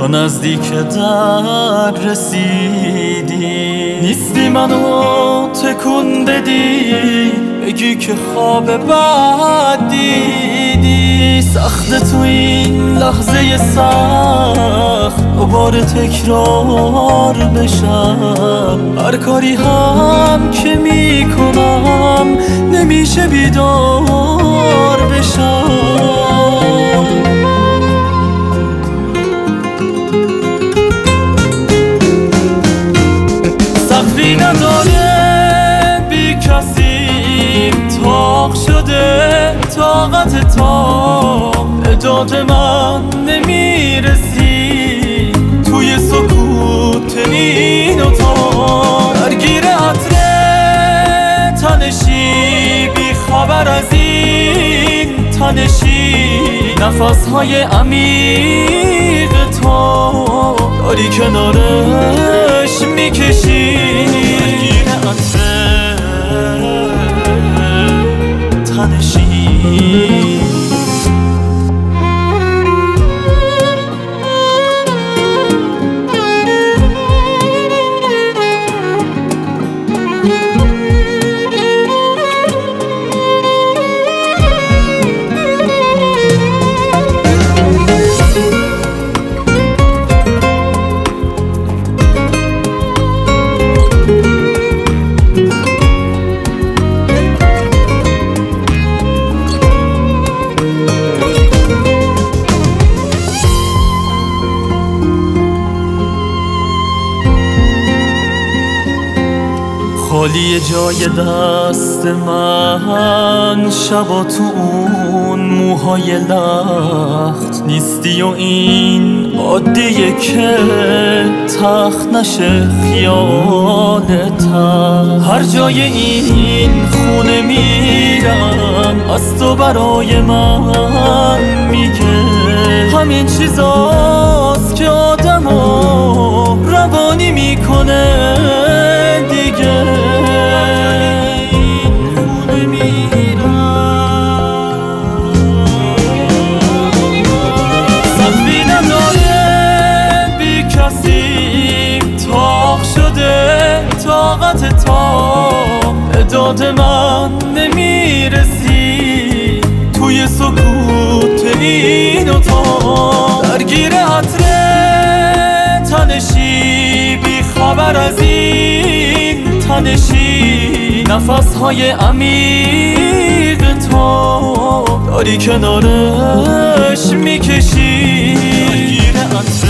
تا نزدیک در رسیدی. نیستی منو تکون بدی، بگی که خواب بد دیدی. سخت تو این لحظه سخت دوباره تکرار بشم. هر کاری هم که میکنم نمیشه بیدار بشم. سقفی نداره، بی کسی تاق شده، طاقت تا داد من نمیرسی. توی سکوت این اتاق درگیر عطر تنشی، بی خبر از این تنشی. نفسهای عمیق تو داری کنارش میکشی. درگیر عطر تنشی. خالی جای دست من، شبا تو اون موهای لخت نیستی. و این عادیه که تخت نشه خیالت. هر جای این خونه میرم از تو برای من میگه. همین چیزاست که آدمو روانی میکنه دیگه. طاقت تا داد من نمیرسی. توی سکوت این اتاق درگیر عطر تنشی، بی خبر از این تنشی. نفسهای عمیق تو داری کنارش میکشی. درگیر عطر